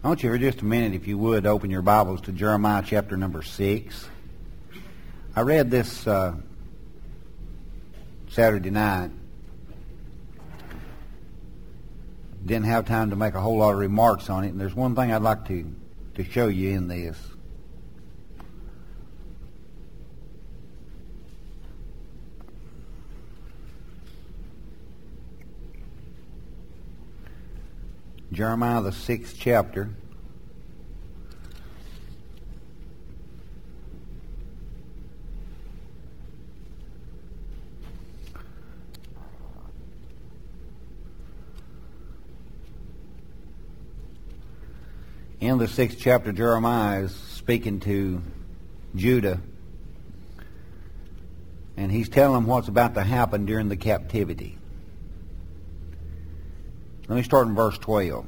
I want you for just a minute, if you would, open your Bibles to Jeremiah chapter number 6. I read this Saturday night. Didn't have time to make a whole lot of remarks on it, and there's one thing I'd like to show you in this. Jeremiah, the 6th chapter. In the 6th chapter, Jeremiah is speaking to Judah, and he's telling them what's about to happen during the captivity. Let me start in verse 12.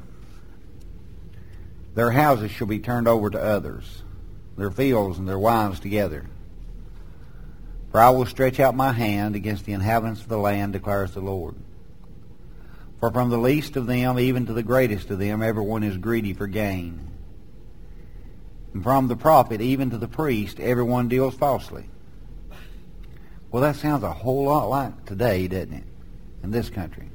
Their houses shall be turned over to others, their fields and their wives together. For I will stretch out my hand against the inhabitants of the land, declares the Lord. For from the least of them even to the greatest of them everyone is greedy for gain. And from the prophet even to the priest everyone deals falsely. Well, that sounds a whole lot like today, doesn't it, in this country?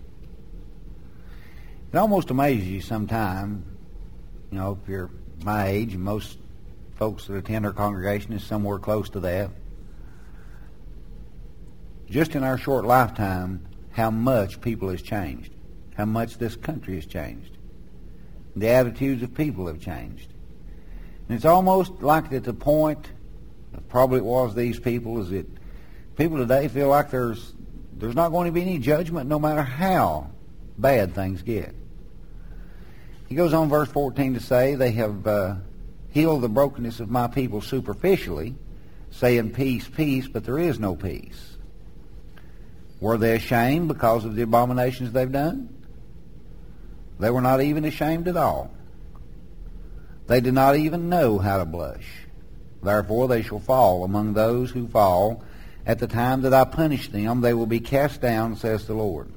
It almost amazes you sometimes, if you're my age, and most folks that attend our congregation is somewhere close to that. Just in our short lifetime, how much people has changed, how much this country has changed. The attitudes of people have changed. And it's almost like at the point, probably it was these people, is that people today feel like there's not going to be any judgment no matter how bad things get. He goes on verse 14 to say, they have healed the brokenness of my people superficially, saying peace, peace, but there is no peace. Were they ashamed because of the abominations they've done? They were not even ashamed at all. They did not even know how to blush. Therefore they shall fall among those who fall. At the time that I punish them, they will be cast down, says the Lord.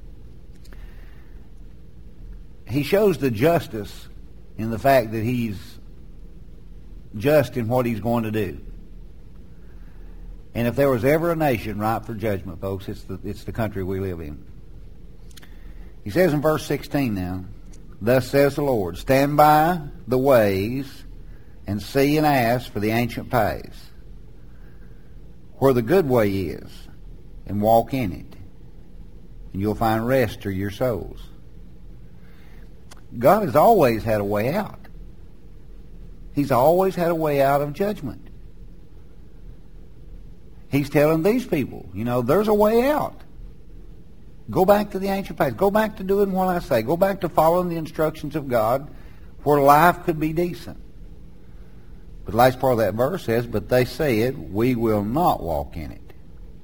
He shows the justice in the fact that he's just in what he's going to do. And if there was ever a nation ripe for judgment, folks, it's the country we live in. He says in verse 16 now, thus says the Lord, stand by the ways and see and ask for the ancient paths, where the good way is, and walk in it, and you'll find rest to your souls. God has always had a way out. He's always had a way out of judgment. He's telling these people, there's a way out. Go back to the ancient paths. Go back to doing what I say. Go back to following the instructions of God where life could be decent. But the last part of that verse says, but they said, we will not walk in it.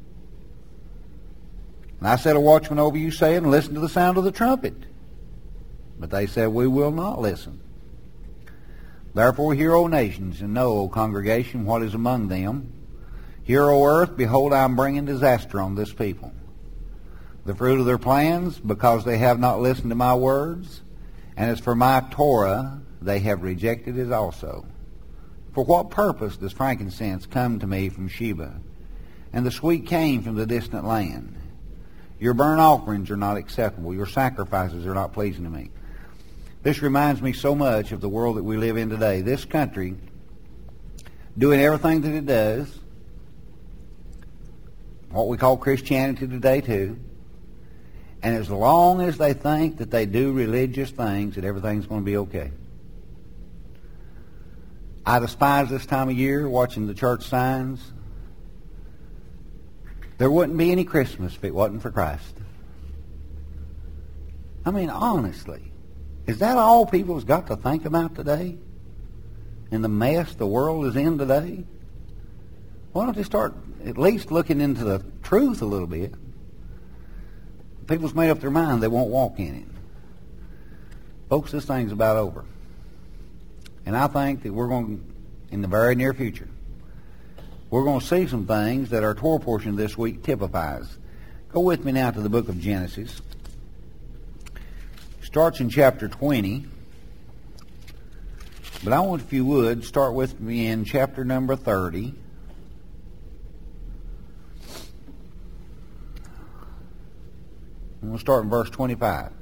And I set a watchman over you, saying, listen to the sound of the trumpet. But they said, we will not listen. Therefore hear, O nations, and know, O congregation, what is among them. Hear, O earth, behold, I am bringing disaster on this people. The fruit of their plans, because they have not listened to my words, and as for my Torah, they have rejected it also. For what purpose does frankincense come to me from Sheba, and the sweet cane from the distant land? Your burnt offerings are not acceptable. Your sacrifices are not pleasing to me. This reminds me so much of the world that we live in today. This country doing everything that it does, what we call Christianity today too, and as long as they think that they do religious things, that everything's going to be okay. I despise this time of year, watching the church signs. There wouldn't be any Christmas if it wasn't for Christ. I mean, honestly. Is that all people's got to think about today? In the mess the world is in today? Why don't they start at least looking into the truth a little bit? People's made up their mind they won't walk in it. Folks, this thing's about over. And I think that we're going, in the very near future, we're going to see some things that our Torah portion this week typifies. Go with me now to the book of Genesis. Starts in chapter 20. But I want, if you would, start with me in chapter number 30. I'm going to start in verse 25.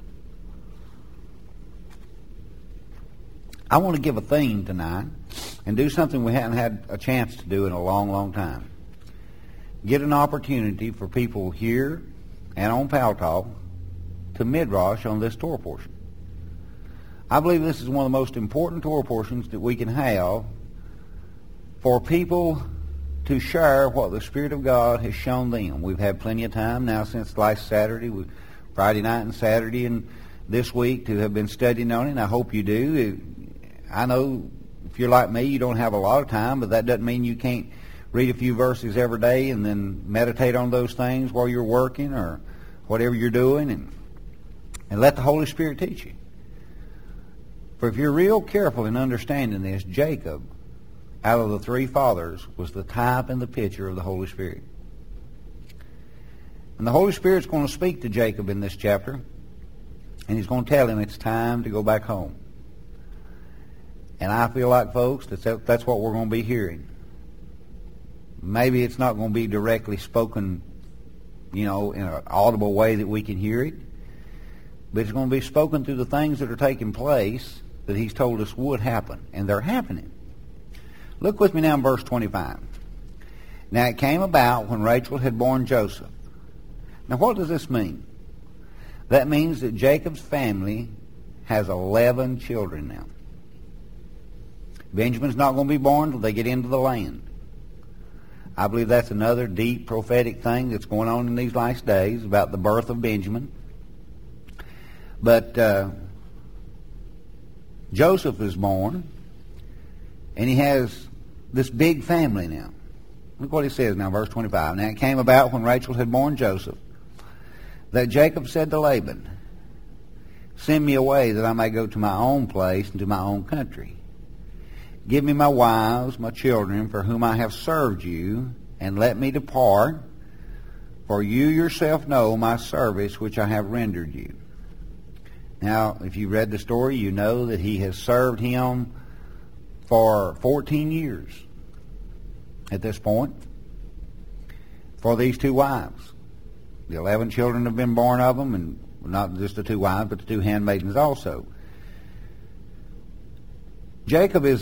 I want to give a theme tonight and do something we haven't had a chance to do in a long, long time. Get an opportunity for people here and on Paltalk to midrash on this Torah portion. I believe this is one of the most important Torah portions that we can have for people to share what the Spirit of God has shown them. We've had plenty of time now since last Saturday, Friday night and Saturday, and this week to have been studying on it, and I hope you do. I know if you're like me, you don't have a lot of time, but that doesn't mean you can't read a few verses every day and then meditate on those things while you're working or whatever you're doing, and let the Holy Spirit teach you. For if you're real careful in understanding this, Jacob, out of the three fathers, was the type and the picture of the Holy Spirit. And the Holy Spirit's going to speak to Jacob in this chapter, and he's going to tell him it's time to go back home. And I feel like, folks, that's what we're going to be hearing. Maybe it's not going to be directly spoken, in an audible way that we can hear it, but it's going to be spoken through the things that are taking place that he's told us would happen, and they're happening. Look with me now in verse 25. Now it came about when Rachel had borne Joseph. Now what does this mean? That means that Jacob's family has 11 children now. Benjamin's not going to be born until they get into the land. I believe that's another deep prophetic thing that's going on in these last days about the birth of Benjamin. But Joseph is born, and he has this big family now. Look what he says now, verse 25. Now it came about when Rachel had borne Joseph that Jacob said to Laban, "Send me away that I may go to my own place and to my own country. Give me my wives, my children, for whom I have served you, and let me depart, for you yourself know my service which I have rendered you." Now, if you read the story, you know that he has served him for 14 years at this point for these two wives. The 11 children have been born of them, and not just the two wives, but the two handmaidens also. Jacob is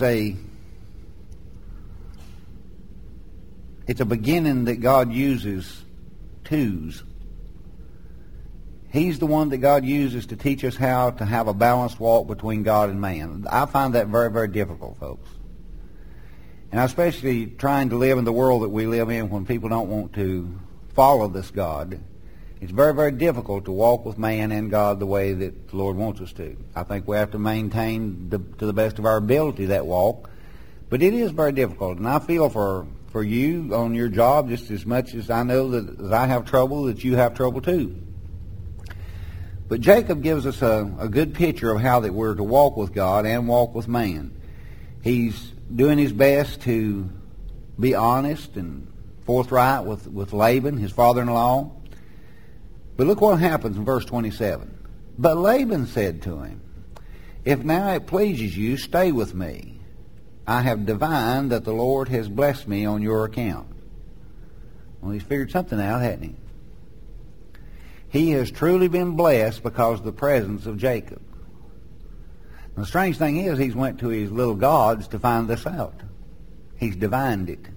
it's a beginning that God uses twos. He's the one that God uses to teach us how to have a balanced walk between God and man. I find that very, very difficult, folks. And especially trying to live in the world that we live in when people don't want to follow this God. It's very, very difficult to walk with man and God the way that the Lord wants us to. I think we have to maintain to the best of our ability that walk. But it is very difficult. And I feel for you on your job just as much as I know that as I have trouble, that you have trouble too. But Jacob gives us a good picture of how that we're to walk with God and walk with man. He's doing his best to be honest and forthright with Laban, his father-in-law. But look what happens in verse 27. But Laban said to him, "If now it pleases you, stay with me. I have divined that the Lord has blessed me on your account." Well, he's figured something out, hasn't he? He has truly been blessed because of the presence of Jacob. And the strange thing is, he's went to his little gods to find this out. He's divined it.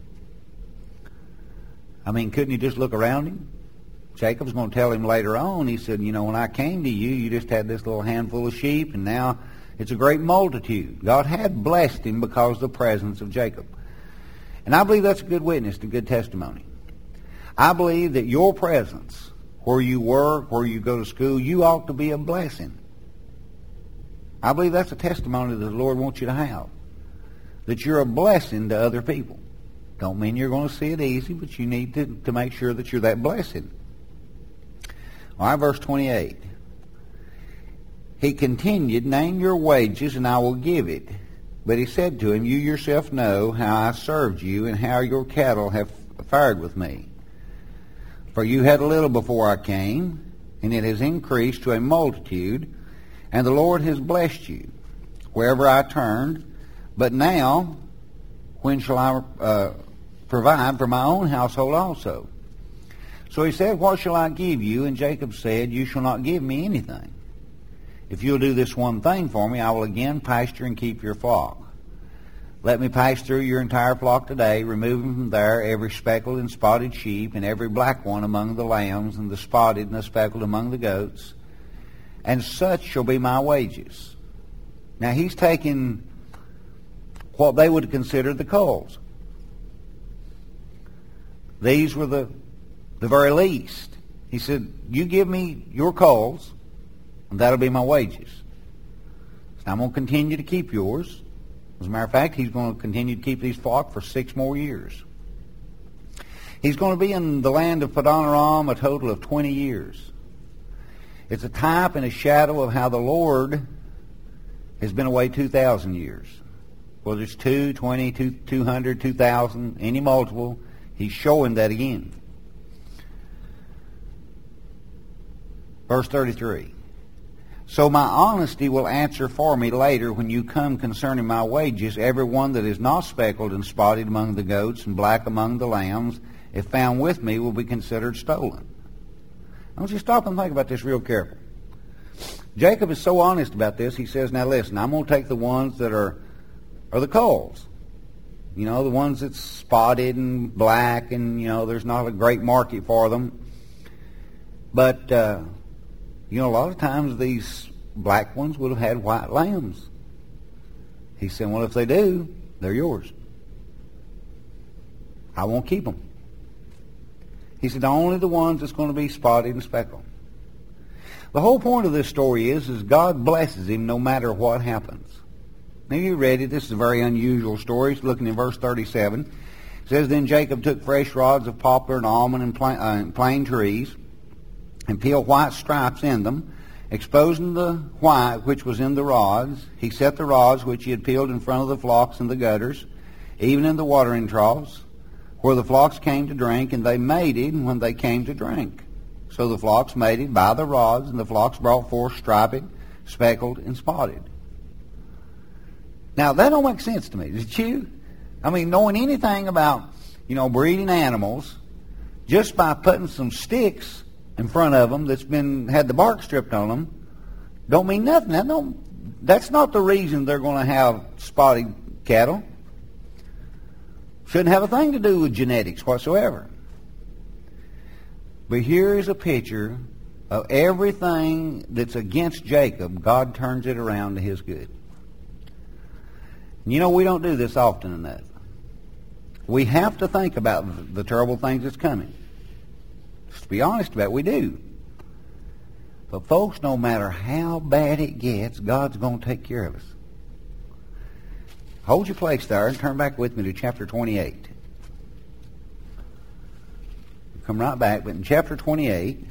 I mean, couldn't he just look around him? Jacob's going to tell him later on, he said, when I came to you, you just had this little handful of sheep, and now it's a great multitude. God had blessed him because of the presence of Jacob. And I believe that's a good witness, a good testimony. I believe that your presence, where you work, where you go to school, you ought to be a blessing. I believe that's a testimony that the Lord wants you to have. That you're a blessing to other people. Don't mean you're going to see it easy, but you need to make sure that you're that blessing. All right, verse 28. He continued, "Name your wages, and I will give it." But he said to him, "You yourself know how I served you, and how your cattle have fared with me. For you had a little before I came, and it has increased to a multitude, and the Lord has blessed you wherever I turned. But now, when shall I provide for my own household also? So he said, what shall I give you? And Jacob said, you shall not give me anything. If you'll do this one thing for me, I will again pasture and keep your flock. Let me pass through your entire flock today, removing from there every speckled and spotted sheep, and every black one among the lambs, and the spotted and the speckled among the goats. And such shall be my wages. Now he's taking what they would consider the culls. These were the very least. He said, you give me your culls, and that'll be my wages. So I'm going to continue to keep yours. As a matter of fact, he's going to continue to keep these flock for 6 more years. He's going to be in the land of Padanaram a total of 20 years. It's a type and a shadow of how the Lord has been away 2,000 years. Whether it's 2, 20, 200, 2,000, any multiple, he's showing that again. Verse 33. So my honesty will answer for me later when you come concerning my wages. Every one that is not speckled and spotted among the goats and black among the lambs, if found with me, will be considered stolen. I want you to stop and think about this real careful. Jacob is so honest about this, he says, now listen, I'm going to take the ones that are the culls. You know, the ones that's spotted and black and, you know, there's not a great market for them. But, you know, a lot of times these black ones would have had white lambs. He said, well, if they do, they're yours. I won't keep them. He said, only the ones that's going to be spotted and speckled. The whole point of this story is God blesses him no matter what happens. Now you read it. This is a very unusual story. It's looking in verse 37. It says, then Jacob took fresh rods of poplar and almond and plane trees and peeled white stripes in them, exposing the white which was in the rods. He set the rods which he had peeled in front of the flocks in the gutters, even in the watering troughs, where the flocks came to drink, and they mated when they came to drink. So the flocks mated by the rods, and the flocks brought forth striped, speckled, and spotted. Now, that don't make sense to me. Did you? I mean, knowing anything about, you know, breeding animals, just by putting some sticks in front of them that's had the bark stripped on them, don't mean nothing. That's not the reason they're going to have spotted cattle. Shouldn't have a thing to do with genetics whatsoever. But here is a picture of everything that's against Jacob. God turns it around to his good. You know, we don't do this often enough. We have to think about the terrible things that's coming. Just to be honest about it, we do. But folks, no matter how bad it gets, God's going to take care of us. Hold your place there and turn back with me to chapter 28. Come right back, but in chapter 28,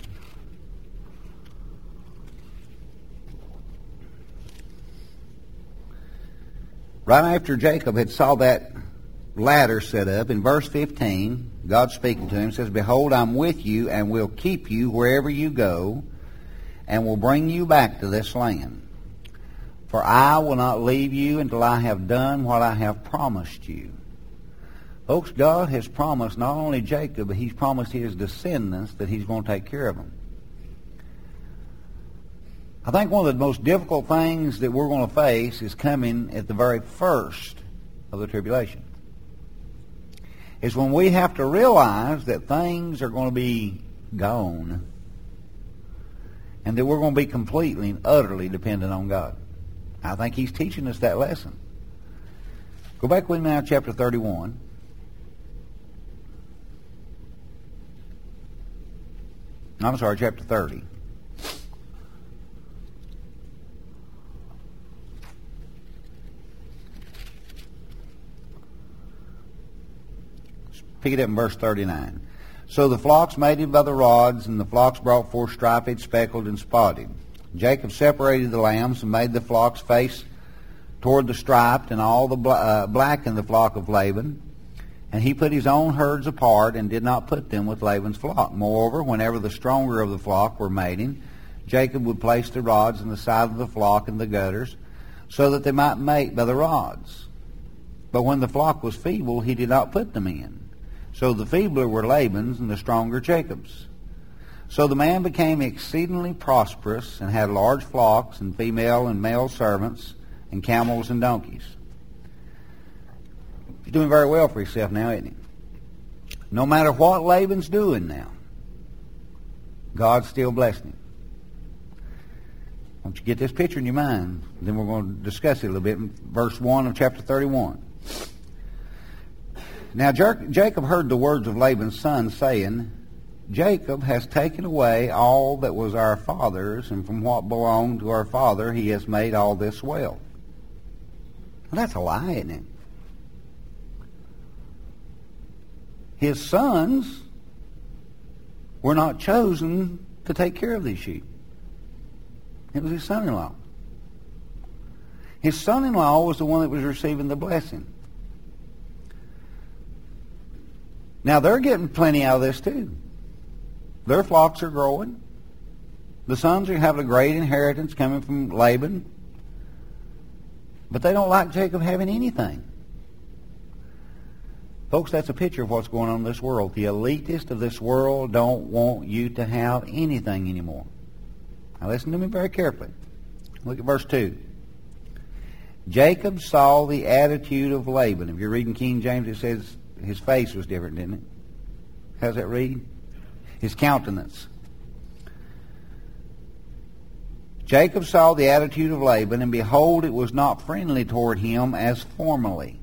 right after Jacob had saw that ladder set up, in verse 15, God speaking to him says, behold, I'm with you and will keep you wherever you go and will bring you back to this land. For I will not leave you until I have done what I have promised you. Folks, God has promised not only Jacob, but he's promised his descendants that he's going to take care of them. I think one of the most difficult things that we're going to face is coming at the very first of the tribulation. Is when we have to realize that things are going to be gone and that we're going to be completely and utterly dependent on God. I think he's teaching us that lesson. Go back with me now to chapter 31. I'm sorry, chapter 30. Pick it up in verse 39. So the flocks mated by the rods, and the flocks brought forth striped, speckled, and spotted. Jacob separated the lambs and made the flocks face toward the striped, and all the black in the flock of Laban. And he put his own herds apart and did not put them with Laban's flock. Moreover, whenever the stronger of the flock were mating, Jacob would place the rods in the side of the flock in the gutters, so that they might mate by the rods. But when the flock was feeble, he did not put them in. So the feebler were Laban's, and the stronger Jacob's. So the man became exceedingly prosperous, and had large flocks, and female and male servants, and camels and donkeys. He's doing very well for himself now, isn't he? No matter what Laban's doing now, God's still blessing him. Once you get this picture in your mind, then we're going to discuss it a little bit in verse 1 of chapter 31. Now Jacob heard the words of Laban's son, saying, Jacob has taken away all that was our father's, and from what belonged to our father he has made all this well. Well, that's a lie, isn't it? His sons were not chosen to take care of these sheep. It was his son-in-law. His son-in-law was the one that was receiving the blessing. Now, they're getting plenty out of this, too. Their flocks are growing. The sons are having a great inheritance coming from Laban. But they don't like Jacob having anything. Folks, that's a picture of what's going on in this world. The elitist of this world don't want you to have anything anymore. Now listen to me very carefully. Look at verse 2. Jacob saw the attitude of Laban. If you're reading King James, it says his face was different, didn't it? How's that read? His countenance. Jacob saw the attitude of Laban, and behold, it was not friendly toward him as formerly.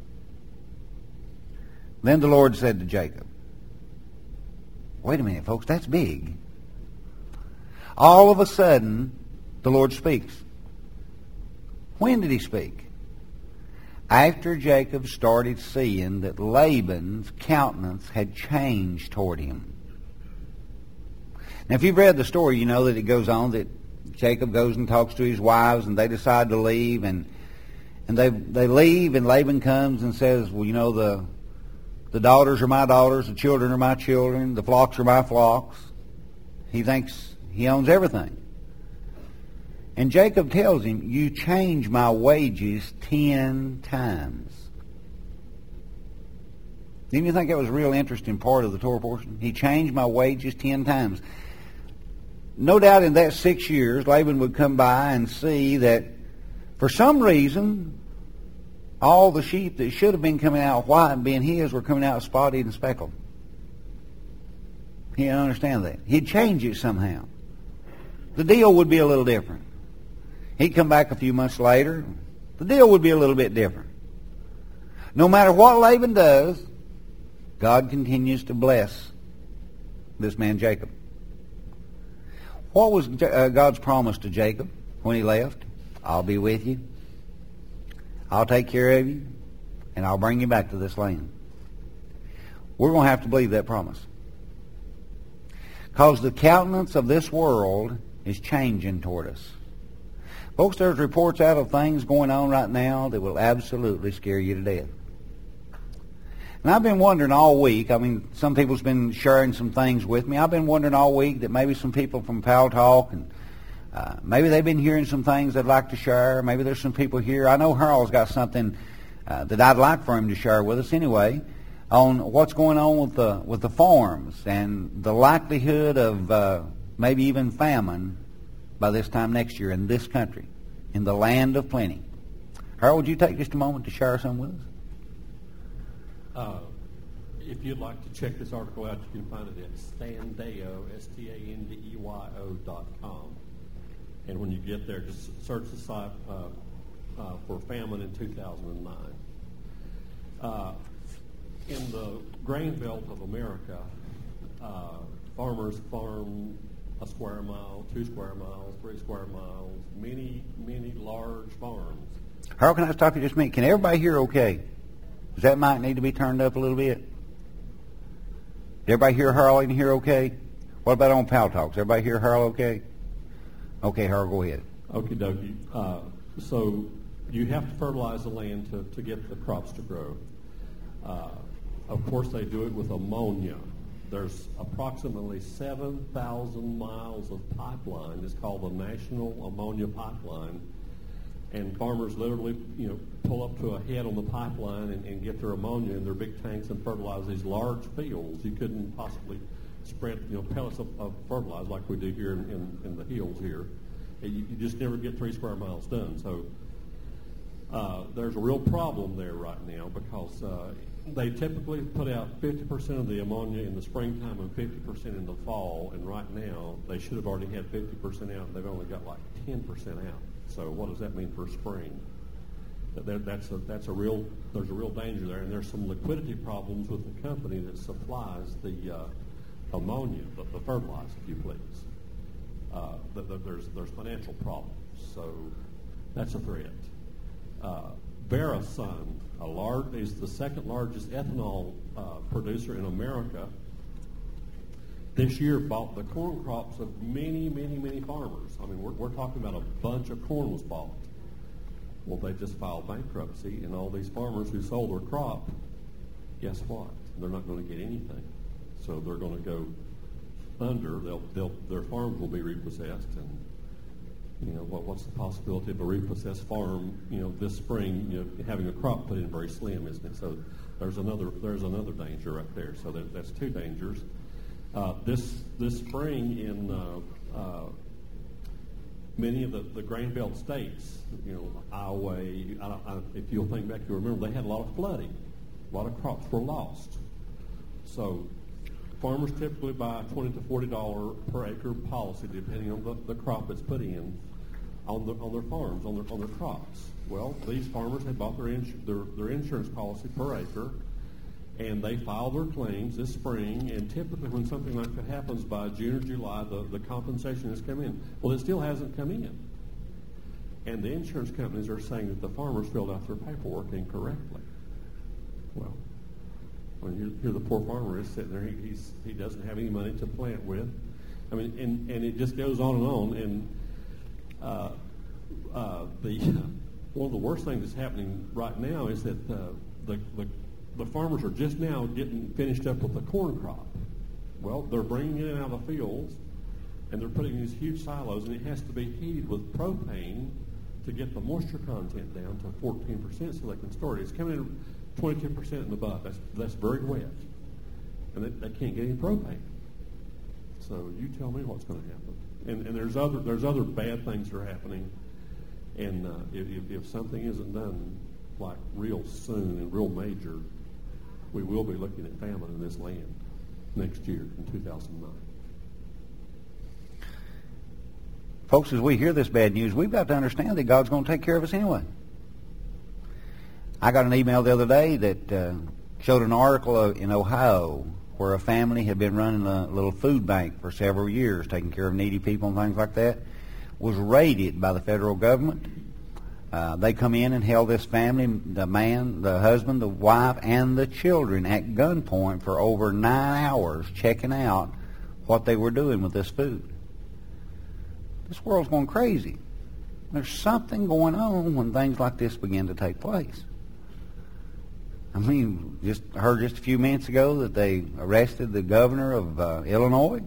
Then the Lord said to Jacob, wait a minute, folks, that's big. All of a sudden, the Lord speaks. When did he speak? After Jacob started seeing that Laban's countenance had changed toward him. Now, if you've read the story, you know that it goes on that Jacob goes and talks to his wives, and they decide to leave, and they leave, and Laban comes and says, well, you know, the daughters are my daughters, the children are my children, the flocks are my flocks. He thinks he owns everything. And Jacob tells him, you change my wages 10 times. Didn't you think that was a real interesting part of the Torah portion? He changed my wages 10 times. No doubt in that 6 years, Laban would come by and see that for some reason, all the sheep that should have been coming out white and being his were coming out spotted and speckled. He didn't understand that. He'd change it somehow. The deal would be a little different. He'd come back a few months later. The deal would be a little bit different. No matter what Laban does, God continues to bless this man Jacob. What was God's promise to Jacob when he left? I'll be with you. I'll take care of you. And I'll bring you back to this land. We're going to have to believe that promise. Because the countenance of this world is changing toward us. Folks, there's reports out of things going on right now that will absolutely scare you to death. And I've been wondering all week, some people's been sharing some things with me. I've been wondering all week that maybe some people from Pal Talk, and maybe they've been hearing some things they'd like to share. Maybe there's some people here. I know Harold's got something that I'd like for him to share with us anyway on what's going on with the farms and the likelihood of maybe even famine by this time next year in this country, in the land of plenty. Harold, would you take just a moment to share some with us? If you'd like to check this article out, you can find it at Standeo, STANDEYO.com. And when you get there, just search the site for famine in 2009. In the grain belt of America, farmers farm a square mile, 2 square miles, 3 square miles, many, many large farms. Harold, can I stop you just a minute? Can everybody hear okay? Does that mic need to be turned up a little bit? Did everybody hear Harold and hear okay? What about on Pal Talks? Everybody hear Harold okay? Okay, Harold, go ahead. Okie dokie. So you have to fertilize the land to get the crops to grow. Of course, they do it with ammonia. There's approximately 7,000 miles of pipeline. It's called the National Ammonia Pipeline And farmers literally, pull up to a head on the pipeline and get their ammonia in their big tanks and fertilize these large fields. You couldn't possibly spread, pellets of fertilizer like we do here in the hills here. You just never get 3 square miles done. So there's a real problem there right now because they typically put out 50% of the ammonia in the springtime and 50% in the fall. And right now, they should have already had 50% out. They've only got like 10% out. So what does that mean for spring? There's a real danger there, and there's some liquidity problems with the company that supplies the ammonia, the fertilizer, if you please. There's financial problems, so that's a threat. Verasun, is the second largest ethanol producer in America. This year bought the corn crops of many, many, many farmers. I mean, we're talking about a bunch of corn was bought. Well, they just filed bankruptcy, and all these farmers who sold their crop, guess what? They're not going to get anything. So they're going to go under. Their farms will be repossessed, and what's the possibility of a repossessed farm? This spring, having a crop put in very slim, isn't it? So there's another danger right there. So that's 2 dangers. This spring in many of the grain belt states, Iowa, if you'll think back, you'll remember they had a lot of flooding. A lot of crops were lost. So farmers typically buy a $20 to $40 per acre policy, depending on the crop that's put in on their farms, on their crops. Well, these farmers had bought their insurance policy per acre, and they file their claims this spring, and typically when something like that happens by June or July, the compensation has come in. Well, it still hasn't come in. And the insurance companies are saying that the farmers filled out their paperwork incorrectly. Well, when here the poor farmer is sitting there, he doesn't have any money to plant with. I mean, and it just goes on and on. And one of the worst things that's happening right now is that the farmers are just now getting finished up with the corn crop. Well, they're bringing it out of the fields, and they're putting these huge silos, and it has to be heated with propane to get the moisture content down to 14% so they can store it. It's coming in 22% in the butt. That's very wet, and they can't get any propane. So you tell me what's going to happen. And there's other bad things that are happening, and if something isn't done like real soon and real major, we will be looking at famine in this land next year in 2009. Folks, as we hear this bad news, we've got to understand that God's going to take care of us anyway. I got an email the other day that showed an article in Ohio where a family had been running a little food bank for several years, taking care of needy people and things like that, was raided by the federal government. They come in and held this family, the man, the husband, the wife, and the children at gunpoint for over 9 hours, checking out what they were doing with this food. This world's going crazy. There's something going on when things like this begin to take place. I mean, I heard just a few minutes ago that they arrested the governor of Illinois,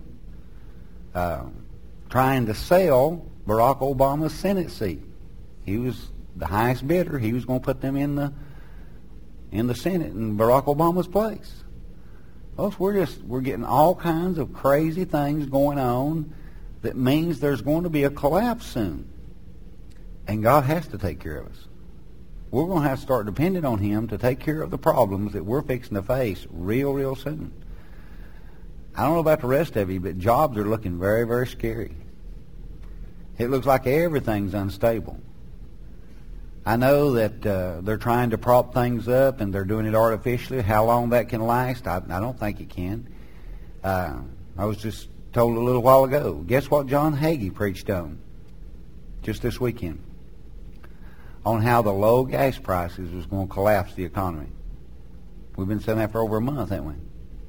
trying to sell Barack Obama's Senate seat. He was the highest bidder. He was going to put them in the Senate in Barack Obama's place. Folks, we're getting all kinds of crazy things going on that means there's going to be a collapse soon. And God has to take care of us. We're going to have to start depending on Him to take care of the problems that we're fixing to face real soon. I don't know about the rest of you, but jobs are looking very, very scary. It looks like everything's unstable. I know that they're trying to prop things up and they're doing it artificially. How long that can last, I don't think it can. I was just told a little while ago, guess what John Hagee preached on just this weekend? On how the low gas prices was going to collapse the economy. We've been saying that for over a month, haven't we?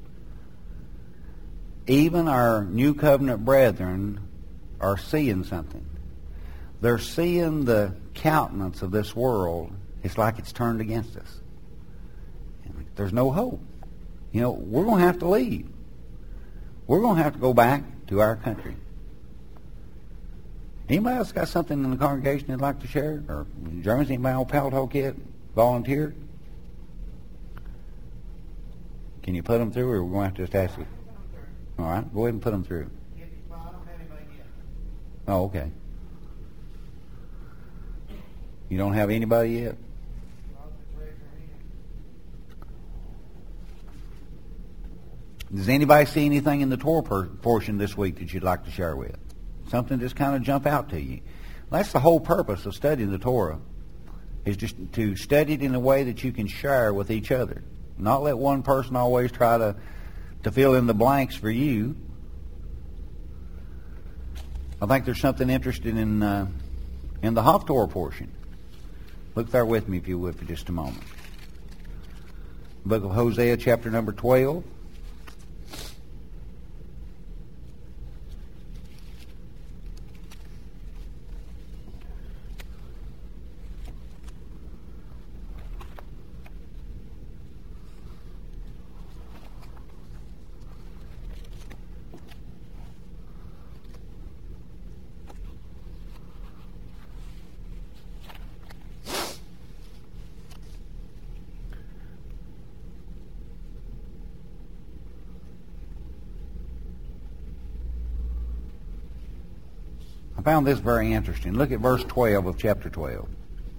Even our New Covenant brethren are seeing something. They're seeing the countenance of this world. It's like it's turned against us. There's no hope. We're going to have to leave. We're going to have to go back to our country. Anybody else got something in the congregation they'd like to share? Or Germans, anybody on Palo Alto yet? Volunteer? Can you put them through, or we're going to have to just ask you? All right, go ahead and put them through. Well, I don't have anybody yet. Oh, okay. You don't have anybody yet? Well, just raise your hand. Does anybody see anything in the Torah portion this week that you'd like to share with? Something just kind of jump out to you. That's the whole purpose of studying the Torah, is just to study it in a way that you can share with each other. Not let one person always try to fill in the blanks for you. I think there's something interesting in the Haftorah portion. Look there with me, if you would, for just a moment. Book of Hosea, chapter number 12. I found this very interesting. Look at verse 12 of chapter 12.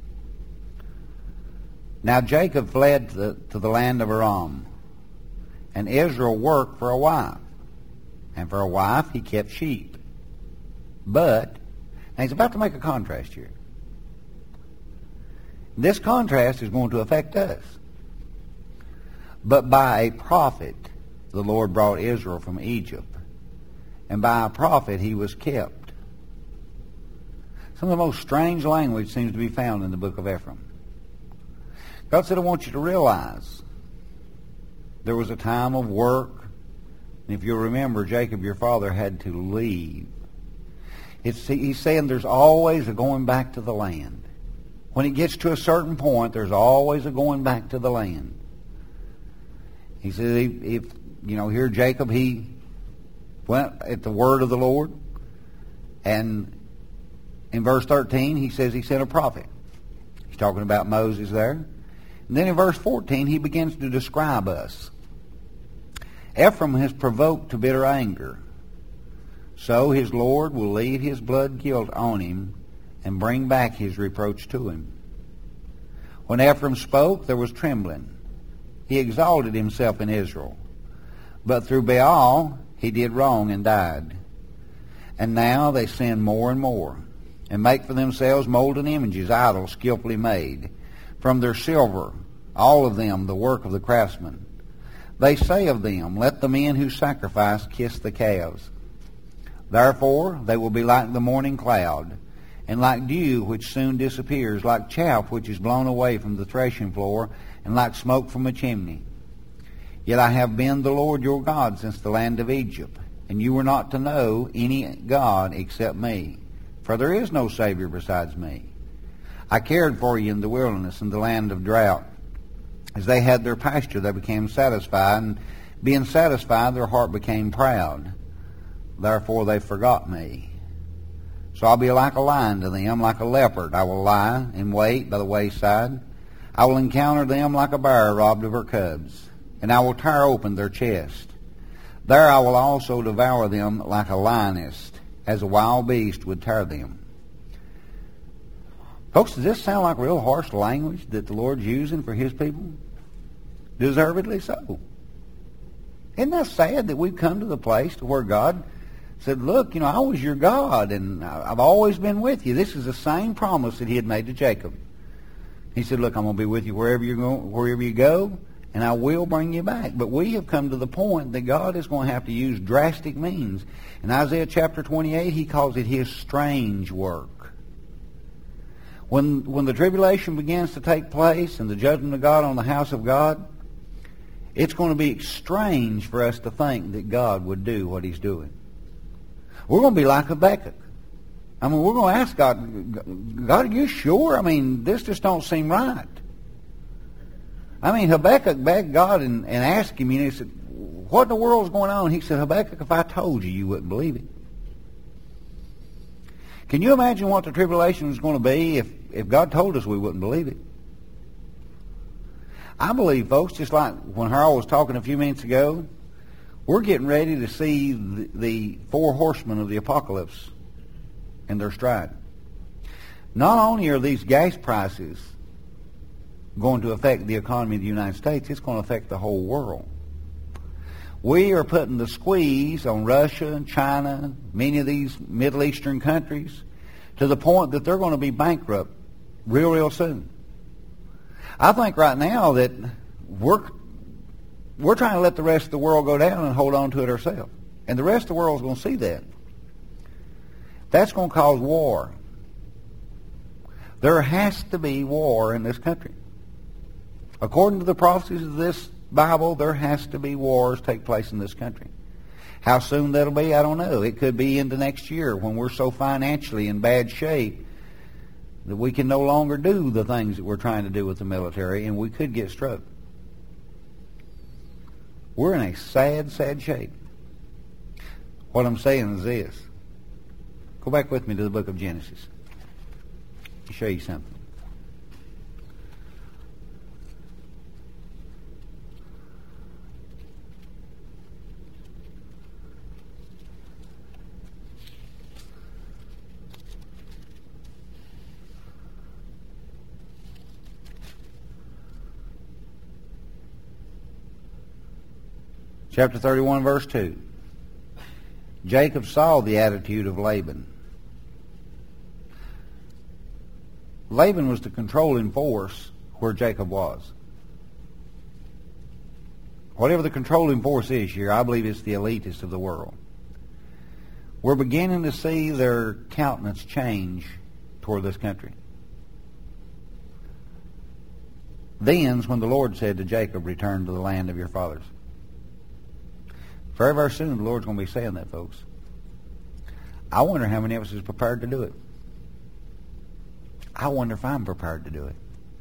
Now Jacob fled to the land of Aram, and Israel worked for a wife. And for a wife he kept sheep. But, now he's about to make a contrast here. This contrast is going to affect us. But by a prophet the Lord brought Israel from Egypt, and by a prophet he was kept. Some of the most strange language seems to be found in the book of Ephraim. God said, I want you to realize there was a time of work. And if you'll remember, Jacob, your father, had to leave. He's saying there's always a going back to the land. When it gets to a certain point, there's always a going back to the land. He said, here Jacob, he went at the word of the Lord. And in verse 13, he says he sent a prophet. He's talking about Moses there. And then in verse 14, he begins to describe us. Ephraim has provoked to bitter anger. So his Lord will leave his blood guilt on him and bring back his reproach to him. When Ephraim spoke, there was trembling. He exalted himself in Israel. But through Baal he did wrong and died. And now they sin more and more, and make for themselves molten images, idols skillfully made, from their silver, all of them the work of the craftsman. They say of them, let the men who sacrifice kiss the calves. Therefore they will be like the morning cloud, and like dew which soon disappears, like chaff which is blown away from the threshing floor, and like smoke from a chimney. Yet I have been the Lord your God since the land of Egypt, and you were not to know any God except me. For there is no Savior besides me. I cared for you in the wilderness, in the land of drought. As they had their pasture, they became satisfied, and being satisfied, their heart became proud. Therefore they forgot me. So I'll be like a lion to them, like a leopard. I will lie in wait by the wayside. I will encounter them like a bear robbed of her cubs, and I will tear open their chest. There I will also devour them like a lioness, as a wild beast would tear them. Folks, does this sound like real harsh language that the Lord's using for his people? Deservedly so. Isn't that sad that we've come to the place to where God said, look, I was your God, and I've always been with you. This is the same promise that he had made to Jacob. He said, look, I'm going to be with you wherever you go, and I will bring you back. But we have come to the point that God is going to have to use drastic means. In Isaiah chapter 28, he calls it his strange work. When the tribulation begins to take place and the judgment of God on the house of God, it's going to be strange for us to think that God would do what he's doing. We're going to be like Habakkuk. We're going to ask God, are you sure? This just don't seem right. Habakkuk begged God and asked him, he said, what in the world's going on? He said, Habakkuk, if I told you, you wouldn't believe it. Can you imagine what the tribulation is going to be if God told us we wouldn't believe it? I believe, folks, just like when Harold was talking a few minutes ago, we're getting ready to see the four horsemen of the apocalypse in their stride. Not only are these gas prices going to affect the economy of the United States, it's going to affect the whole world. We are putting the squeeze on Russia and China, many of these Middle Eastern countries, to the point that they're going to be bankrupt real soon. I think right now that we're trying to let the rest of the world go down and hold on to it ourselves. And the rest of the world is going to see that. That's going to cause war. There has to be war in this country. According to the prophecies of this Bible, there has to be wars take place in this country. How soon that'll be, I don't know. It could be into next year when we're so financially in bad shape that we can no longer do the things that we're trying to do with the military, and we could get struck. We're in a sad shape. What I'm saying is this. Go back with me to the book of Genesis. I'll show you something. Chapter 31, verse 2. Jacob saw the attitude of Laban. Laban was the controlling force where Jacob was. Whatever the controlling force is here, I believe it's the elitists of the world. We're beginning to see their countenance change toward this country. Then's when the Lord said to Jacob, return to the land of your fathers. Very soon the Lord's going to be saying that, folks. I wonder how many of us is prepared to do it. I wonder if I'm prepared to do it.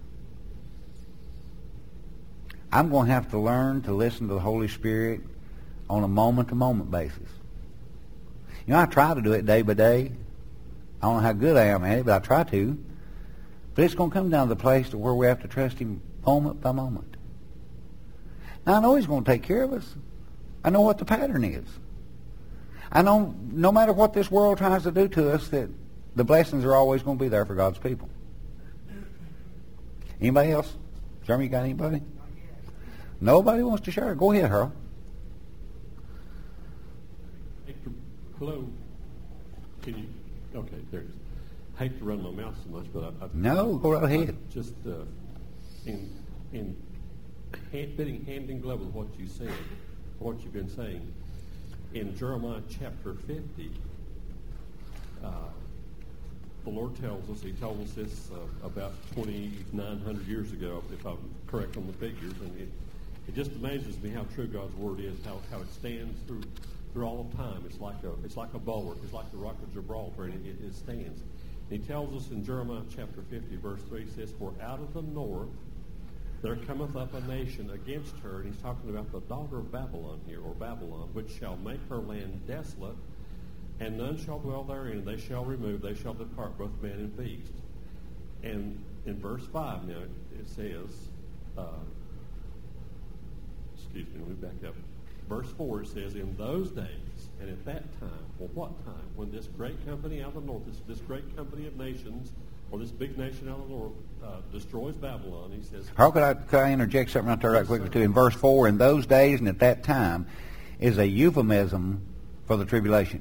I'm going to have to learn to listen to the Holy Spirit on a moment-to-moment basis. You know, I try to do it day by day. I don't know how good I am at it, but I try to. But it's going to come down to the place to where we have to trust Him moment by moment. Now, I know He's going to take care of us. I know what the pattern is. I know no matter what this world tries to do to us, that the blessings are always going to be there for God's people. Anybody else? Jeremy, you got anybody? Nobody wants to share. Go ahead, Harold. Hello. Can you? Okay, there it is. I hate to run my mouth so much, but No, go right ahead. Just in fitting hand in glove with what you said, what you've been saying. In Jeremiah chapter 50, the Lord tells us, He told us this about 2,900 years ago, if I'm correct on the figures, and it just amazes me how true God's Word is, how it stands through all of time. It's like a bulwark. It's like the rock of Gibraltar, and it stands. And He tells us in Jeremiah chapter 50, verse 3, He says, for out of the north there cometh up a nation against her, and He's talking about the daughter of Babylon here, or Babylon, which shall make her land desolate, and none shall dwell therein. They shall remove, they shall depart, both man and beast. And in verse 5 now, it says, excuse me, let me back up. Verse 4, it says, in those days, and at that time, well, what time? When this great company out of the north, this great company of nations, or this big nation out of the north, destroys Babylon, he says... How could I interject something right there right quickly too? In verse 4, in those days and at that time, is a euphemism for the tribulation.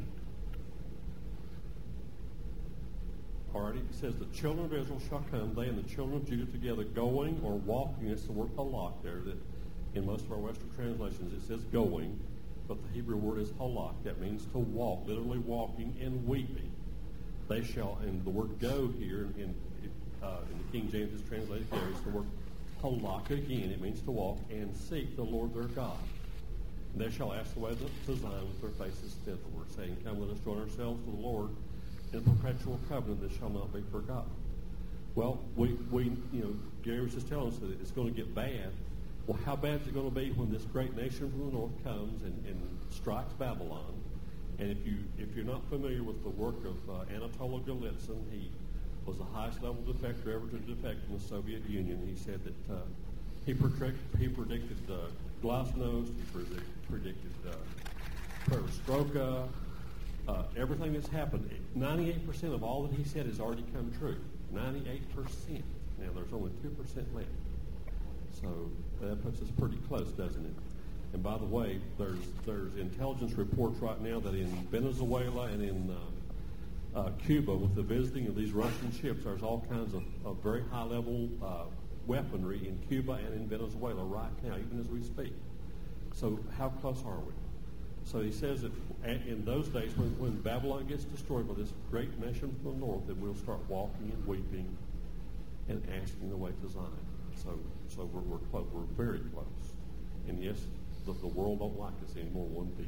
Alrighty, it says, the children of Israel shall come, they and the children of Judah together, going or walking. It's the word halak there, that in most of our Western translations it says going, but the Hebrew word is halak. That means to walk, literally walking and weeping. They shall, and the word go here in the King James is translated there, it's the word halak again. It means to walk and seek the Lord their God. And they shall ask the way to Zion with their faces thitherward, saying, come, let us join ourselves to the Lord in a perpetual covenant that shall not be forgotten. Well, Gary was just telling us that it's going to get bad. Well, how bad is it going to be when this great nation from the north comes and strikes Babylon And if you're not familiar with the work of Anatoly Golitsyn, he was the highest level defector ever to defect in the Soviet Union. He said that he predicted glasnost, he predicted perestroika, everything that's happened. 98% of all that he said has already come true. 98%. Now there's only 2% left. So that puts us pretty close, doesn't it? And by the way, there's intelligence reports right now that in Venezuela and in Cuba, with the visiting of these Russian ships, there's all kinds of very high-level weaponry in Cuba and in Venezuela right now, even as we speak. So how close are we? So he says that in those days, when Babylon gets destroyed by this great nation from the north, that we'll start walking and weeping and asking the way to Zion. So we're close. We're very close. And yes, the world don't like us anymore one bit.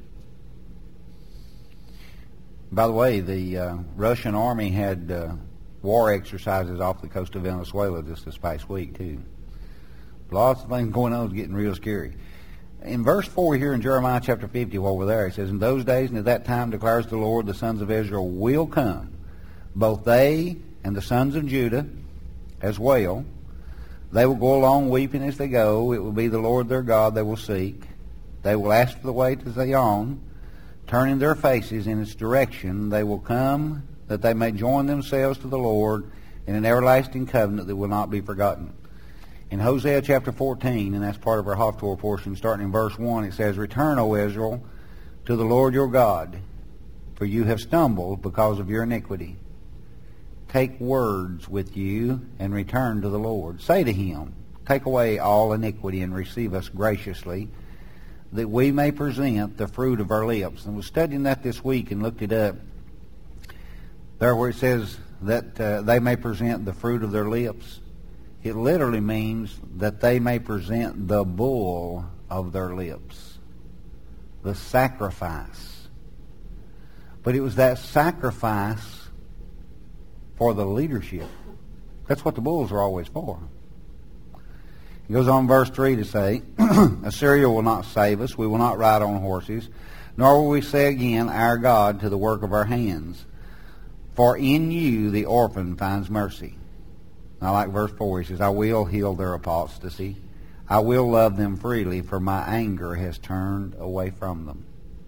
By the way, the Russian army had war exercises off the coast of Venezuela just this past week, too. Lots of things going on. It's getting real scary. In verse 4 here in Jeremiah chapter 50, while we're there, it says, "In those days and at that time declares the Lord, the sons of Israel will come, both they and the sons of Judah as well. They will go along weeping as they go. It will be the Lord their God they will seek. They will ask for the way to Zion, turning their faces in its direction. They will come that they may join themselves to the Lord in an everlasting covenant that will not be forgotten." In Hosea chapter 14, and that's part of our Haftorah portion, starting in verse 1, it says, "Return, O Israel, to the Lord your God, for you have stumbled because of your iniquity. Take words with you and return to the Lord. Say to him, take away all iniquity and receive us graciously, that we may present the fruit of our lips." And we're studying that this week and looked it up. There where it says that they may present the fruit of their lips, it literally means that they may present the bull of their lips, the sacrifice. But it was that sacrifice for the leadership. That's what the bulls are always for. He goes on verse 3 to say, "Assyria will not save us. We will not ride on horses, nor will we say again, our God, to the work of our hands. For in you the orphan finds mercy." I like verse 4. He says, "I will heal their apostasy. I will love them freely, for my anger has turned away from them."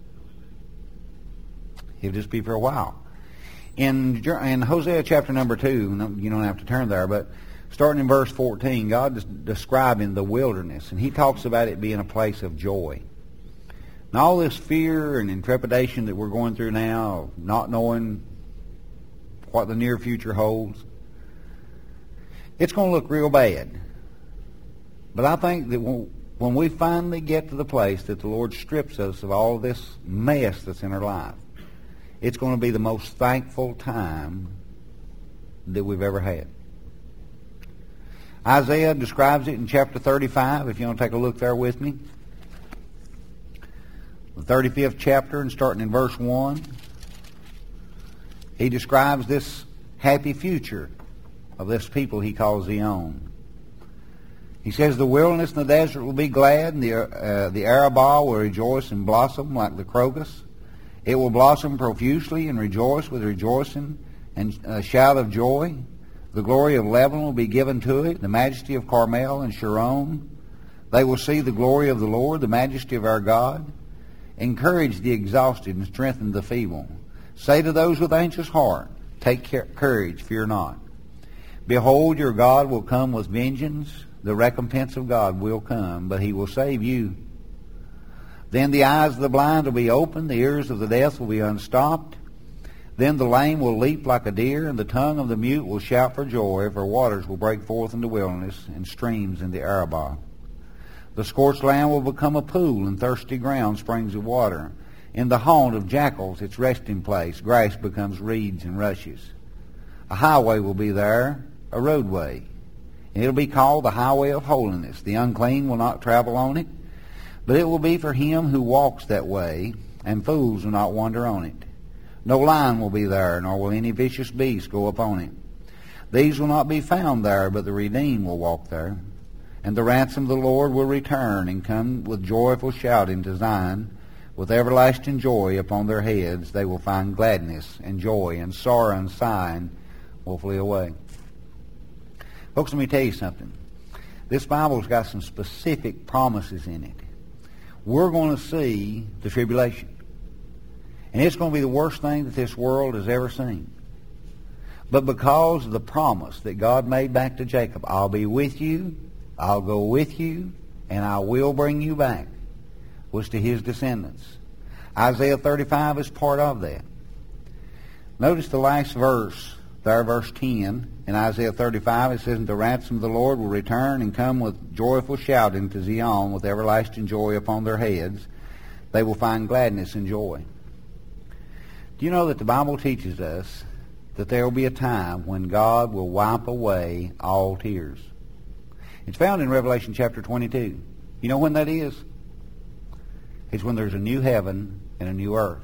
It'll just be for a while. In Hosea chapter number 2, you don't have to turn there, but starting in verse 14, God is describing the wilderness, and he talks about it being a place of joy. And all this fear and intrepidation that we're going through now, not knowing what the near future holds, it's going to look real bad. But I think that when we finally get to the place that the Lord strips us of all this mess that's in our life, it's going to be the most thankful time that we've ever had. Isaiah describes it in chapter 35, if you want to take a look there with me. The 35th chapter, and starting in verse 1, he describes this happy future of this people he calls Zion. He says, "The wilderness and the desert will be glad, and the Arabah will rejoice and blossom like the crocus. It will blossom profusely and rejoice with rejoicing and a shout of joy. The glory of Lebanon will be given to it, the majesty of Carmel and Sharon. They will see the glory of the Lord, the majesty of our God. Encourage the exhausted and strengthen the feeble. Say to those with anxious heart, take courage, fear not. Behold, your God will come with vengeance. The recompense of God will come, but he will save you. Then the eyes of the blind will be opened, the ears of the deaf will be unstopped. Then the lame will leap like a deer, and the tongue of the mute will shout for joy, for waters will break forth in the wilderness, and streams in the Arabah. The scorched land will become a pool, and thirsty ground springs of water. In the haunt of jackals, its resting place, grass becomes reeds and rushes. A highway will be there, a roadway, and it'll be called the highway of holiness. The unclean will not travel on it, but it will be for him who walks that way, and fools will not wander on it. No lion will be there, nor will any vicious beast go upon it. These will not be found there, but the redeemed will walk there. And the ransom of the Lord will return and come with joyful shouting to Zion, with everlasting joy upon their heads. They will find gladness and joy, and sorrow and sighing will flee away. Folks, let me tell you something. This Bible's got some specific promises in it. We're going to see the tribulation. And it's going to be the worst thing that this world has ever seen. But because of the promise that God made back to Jacob, I'll be with you, I'll go with you, and I will bring you back, was to his descendants. Isaiah 35 is part of that. Notice the last verse, there, verse 10. In Isaiah 35 it says, "And the ransom of the Lord will return and come with joyful shouting to Zion, with everlasting joy upon their heads. They will find gladness and joy." Do you know that the Bible teaches us that there will be a time when God will wipe away all tears? It's found in Revelation chapter 22. You know when that is? It's when there's a new heaven and a new earth.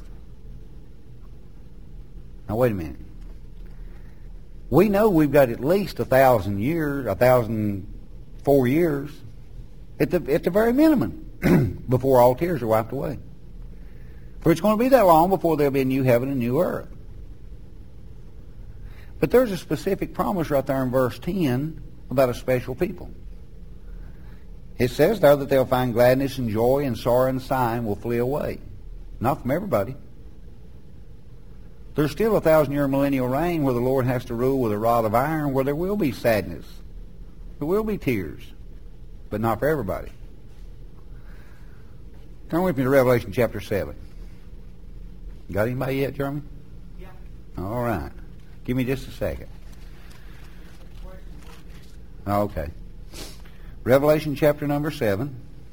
Now wait a minute. We know we've got at least 1,000 years, 1,004 years, at the very minimum, before all tears are wiped away. For it's going to be that long before there'll be a new heaven and a new earth. But there's a specific promise right there in verse 10 about a special people. It says there that they'll find gladness and joy, and sorrow and sighing will flee away. Not from everybody. There's still 1,000-year millennial reign where the Lord has to rule with a rod of iron, where there will be sadness. There will be tears. But not for everybody. Turn with me to Revelation chapter 7. Got anybody yet, Jeremy? Yeah. All right. Give me just a second. Okay. Revelation chapter number 7.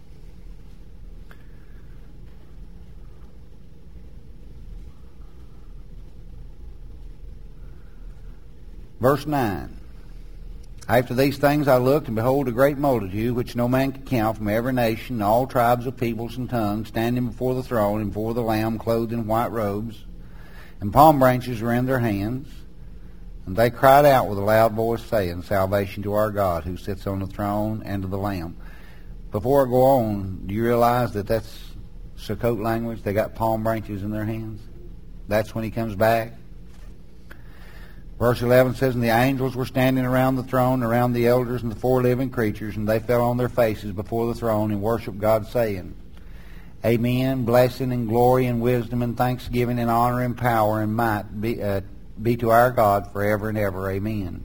Verse 9. "After these things I looked, and behold, a great multitude, which no man could count, from every nation, and all tribes of peoples and tongues, standing before the throne and before the Lamb, clothed in white robes, and palm branches were in their hands. And they cried out with a loud voice, saying, Salvation to our God, who sits on the throne, and to the Lamb." Before I go on, do you realize that that's Sukkot language? They got palm branches in their hands. That's when he comes back. Verse 11 says, "And the angels were standing around the throne, around the elders and the four living creatures, and they fell on their faces before the throne and worshiped God, saying, Amen, blessing and glory and wisdom and thanksgiving and honor and power and might be to our God forever and ever. Amen."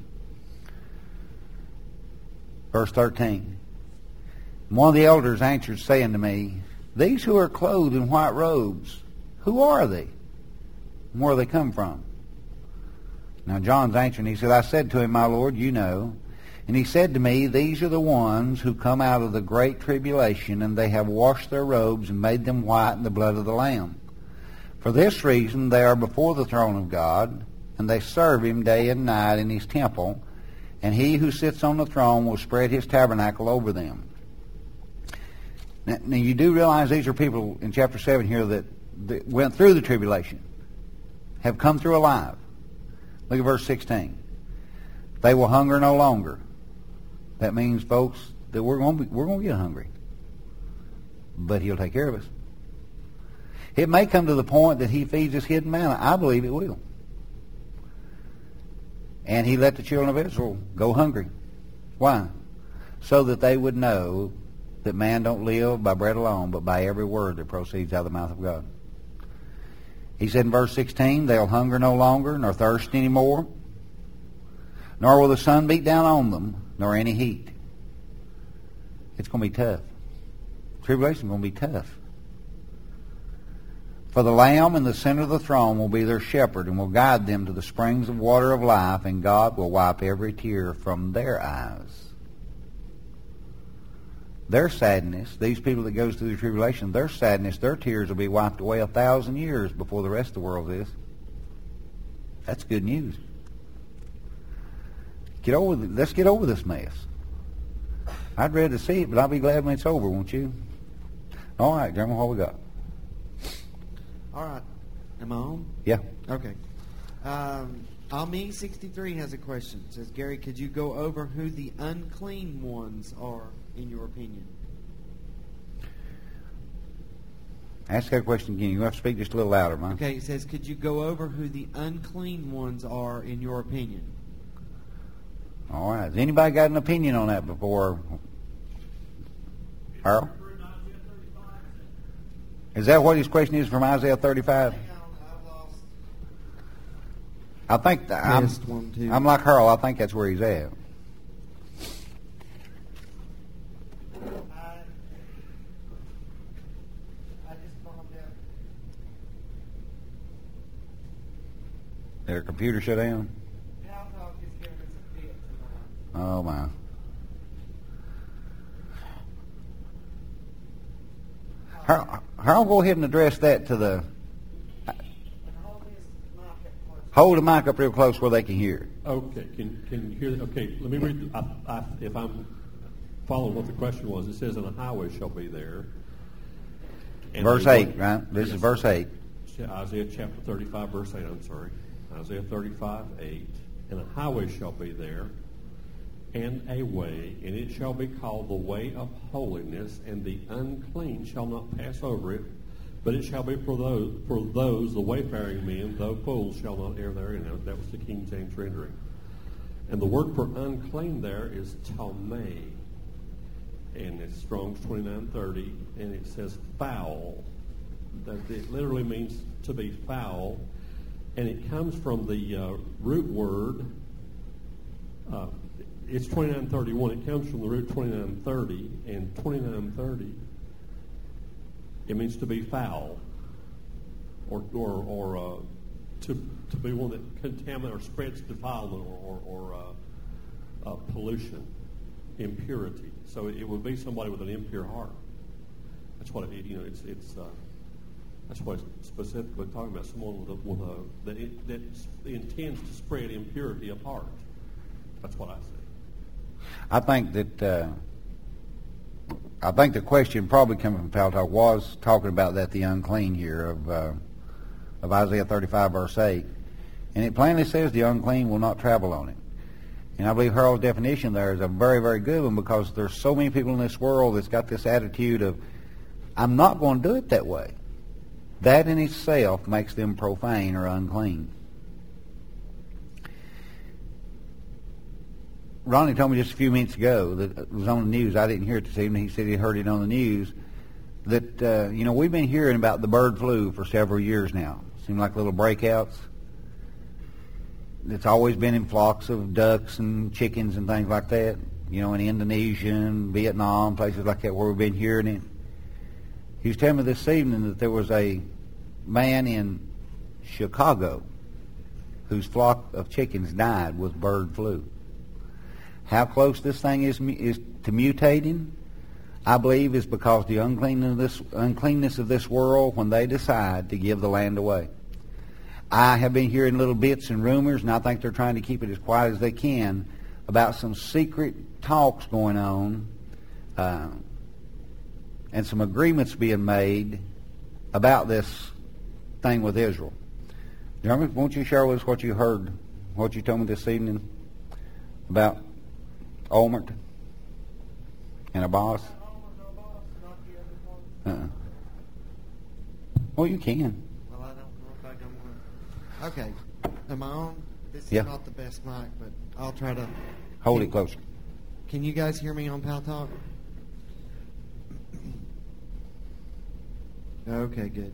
Verse 13. "One of the elders answered, saying to me, These who are clothed in white robes, who are they? And where they come from?" Now John's answering, he said, "I said to him, My Lord, you know. And he said to me, These are the ones who come out of the great tribulation, and they have washed their robes and made them white in the blood of the Lamb. For this reason they are before the throne of God, and they serve him day and night in his temple, and he who sits on the throne will spread his tabernacle over them." Now you do realize these are people in chapter 7 here that went through the tribulation, have come through alive. Look at verse 16. "They will hunger no longer." That means, folks, that we're going to get hungry. But he'll take care of us. It may come to the point that he feeds us hidden manna. I believe it will. And he let the children of Israel go hungry. Why? So that they would know that man don't live by bread alone, but by every word that proceeds out of the mouth of God. He said in verse 16, "They'll hunger no longer, nor thirst any more, nor will the sun beat down on them, nor any heat." It's going to be tough. Tribulation is going to be tough. "For the Lamb in the center of the throne will be their shepherd, and will guide them to the springs of water of life, and God will wipe every tear from their eyes." Their sadness, these people that goes through the tribulation, their sadness, their tears will be wiped away 1,000 years before the rest of the world is. That's good news. Let's get over this mess. I'd rather see it, but I'll be glad when it's over, won't you? All right, Jeremy, what we got? All right. Am I on? Yeah. Okay. Almi63 has a question. It says, Gary, could you go over who the unclean ones are, in your opinion? Ask that question again. You have to speak just a little louder, man. Okay, it says, could you go over who the unclean ones are in your opinion? All right. Has anybody got an opinion on that before? Earl? Is that what his question is from Isaiah 35? Hang on, I've lost. I think Missed one, too. I'm like Earl. I think that's where he's at. I just bombed out. Their computer shut down? Pal Talk is giving us a fit tonight. Oh, my. Harold, go ahead and address that to the... And hold this mic up close. Hold the mic up real close where they can hear it. Okay, can you hear? Okay, let me read. If I'm following what the question was, it says, "And a highway shall be there." And Verse they 8, right? This is verse 8. Isaiah chapter 35, verse 8. I'm sorry, Isaiah 35, 8. And a highway shall be there, and a way, and it shall be called the way of holiness, and the unclean shall not pass over it, but it shall be for those the wayfaring men, though fools shall not err therein. That was the King James rendering. And the word for unclean there is tamei, and it's Strong's 2930, and it says foul. That it literally means to be foul, and it comes from the root word. It's 2931. It comes from the root 2930, and 2930, it means to be foul, or to be one that contaminates or spreads defilement or pollution, impurity. So it would be somebody with an impure heart. That's what it's that's what it's specifically talking about. Someone that intends to spread impurity of heart. That's what I say. I think that the question probably coming from Pal Talk was talking about that, the unclean here of Isaiah 35 verse 8, and it plainly says the unclean will not travel on it. And I believe Harold's definition there is a very, very good one, because there's so many people in this world that's got this attitude of, I'm not going to do it that way. That in itself makes them profane or unclean. Ronnie told me just a few minutes ago that it was on the news. I didn't hear it this evening. He said he heard it on the news that, we've been hearing about the bird flu for several years now. Seem like little breakouts. It's always been in flocks of ducks and chickens and things like that, in Indonesia and Vietnam, places like that where we've been hearing it. He was telling me this evening that there was a man in Chicago whose flock of chickens died with bird flu. How close this thing is to mutating, I believe, is because the uncleanness of this world when they decide to give the land away. I have been hearing little bits and rumors, and I think they're trying to keep it as quiet as they can, about some secret talks going on and some agreements being made about this thing with Israel. Jeremy, won't you share with us what you heard, what you told me this evening about Olmert and Abbas? Well, you can. Well, I don't know if I can. Okay. Am I on? This is Yeah. not the best mic, but I'll try to... Hold it closer. Can you guys hear me on Pal Talk? Okay, good.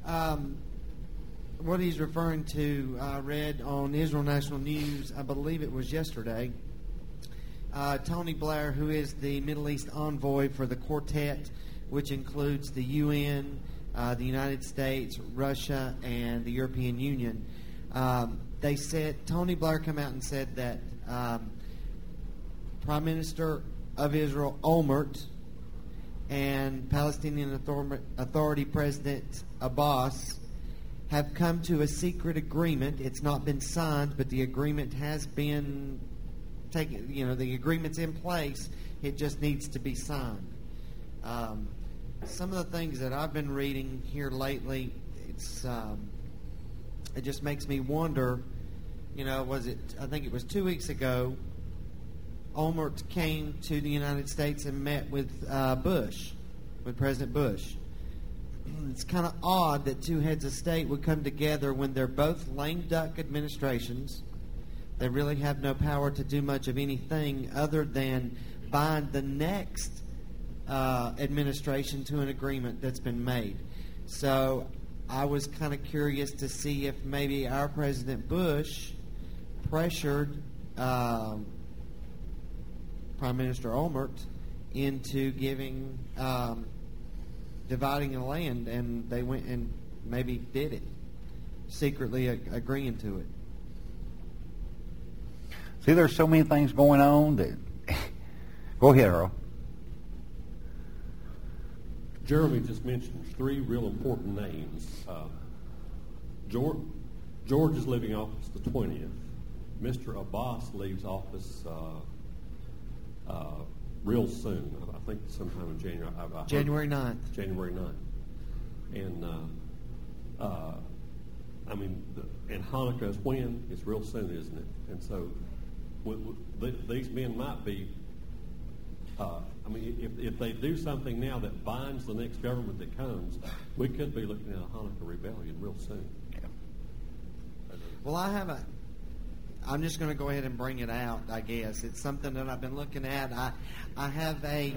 What he's referring to, I read on Israel National News, I believe it was yesterday, Tony Blair, who is the Middle East envoy for the quartet, which includes the UN, the United States, Russia, and the European Union. They said, Tony Blair came out and said that Prime Minister of Israel, Olmert, and Palestinian Authority President Abbas have come to a secret agreement. It's not been signed, but the agreement has been taken. The agreement's in place. It just needs to be signed. Some of the things that I've been reading here lately, it just makes me wonder. I think it was 2 weeks ago, Olmert came to the United States and met with Bush, with President Bush. it's kind of odd that two heads of state would come together when they're both lame duck administrations. They really have no power to do much of anything other than bind the next administration to an agreement that's been made. So I was kind of curious to see if maybe our President Bush pressured Prime Minister Olmert into giving dividing the land, and they went and maybe did it, secretly agreeing to it. See, there's so many things going on that... Go ahead, Earl. Jeremy just mentioned three real important names. George is leaving office the 20th. Mr. Abbas leaves office real soon. I think sometime in January. January 9th. January 9th. And, and Hanukkah is when? It's real soon, isn't it? And so these men might be, if they do something now that binds the next government that comes, we could be looking at a Hanukkah rebellion real soon. Yeah. Well, I'm just going to go ahead and bring it out, I guess. It's something that I've been looking at. I have a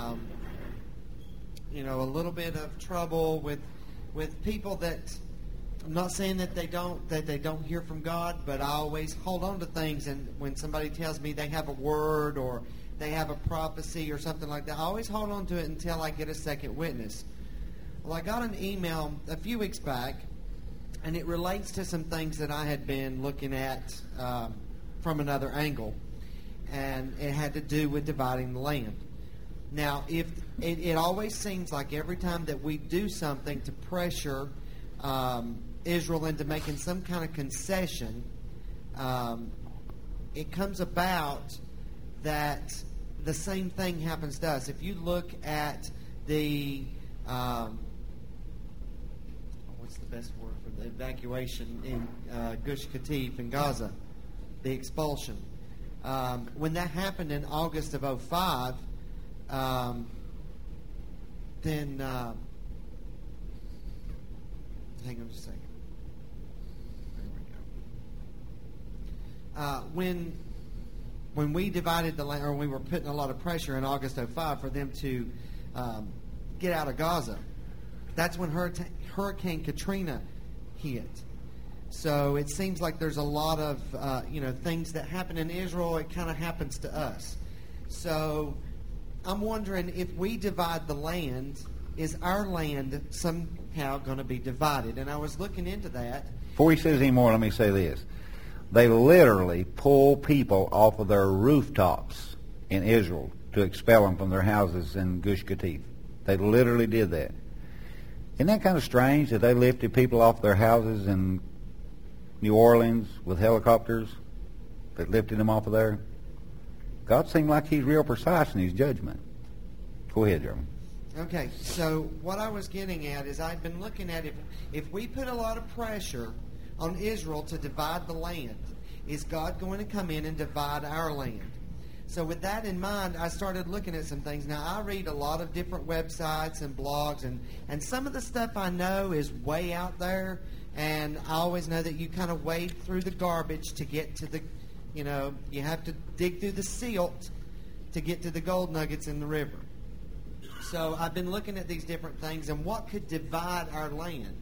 little bit of trouble with people that, I'm not saying that they don't hear from God, but I always hold on to things, and when somebody tells me they have a word or they have a prophecy or something like that, I always hold on to it until I get a second witness. Well, I got an email a few weeks back, and it relates to some things that I had been looking at from another angle, and it had to do with dividing the land. Now, if it always seems like every time that we do something to pressure Israel into making some kind of concession, it comes about that the same thing happens to us. If you look at the what's the best word for the evacuation in Gush Katif in Gaza, the expulsion. When that happened in August of 2005, then hang on just a second. There we go. When we divided the land, or we were putting a lot of pressure in August 2005 for them to get out of Gaza, that's when Hurricane Katrina hit. So it seems like there's a lot of things that happen in Israel. It kind of happens to us. So I'm wondering, if we divide the land, is our land somehow going to be divided? And I was looking into that. Before he says any more, let me say this. They literally pull people off of their rooftops in Israel to expel them from their houses in Gush Katif. They literally did that. Isn't that kind of strange that they lifted people off their houses in New Orleans with helicopters that lifted them off of there? God seemed like he's real precise in his judgment. Go ahead, Jeremy. Okay, so what I was getting at is I've been looking at if we put a lot of pressure on Israel to divide the land, is God going to come in and divide our land? So with that in mind, I started looking at some things. Now, I read a lot of different websites and blogs, and some of the stuff I know is way out there, and I always know that you kind of wade through the garbage to get to the, you have to dig through the silt to get to the gold nuggets in the river. So I've been looking at these different things and what could divide our land.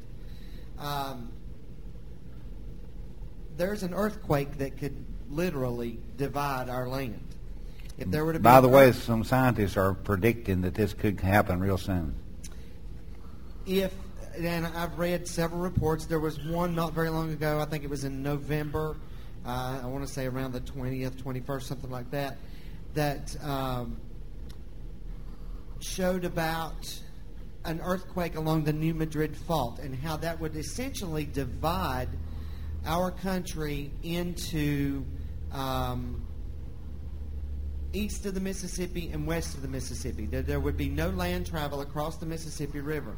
There's an earthquake that could literally divide our land. If there were to be By the way, some scientists are predicting that this could happen real soon. And I've read several reports. There was one not very long ago. I think it was in November. I want to say around the 20th, 21st, something like that. That showed about an earthquake along the New Madrid Fault and how that would essentially divide our country into east of the Mississippi and west of the Mississippi. There would be no land travel across the Mississippi River.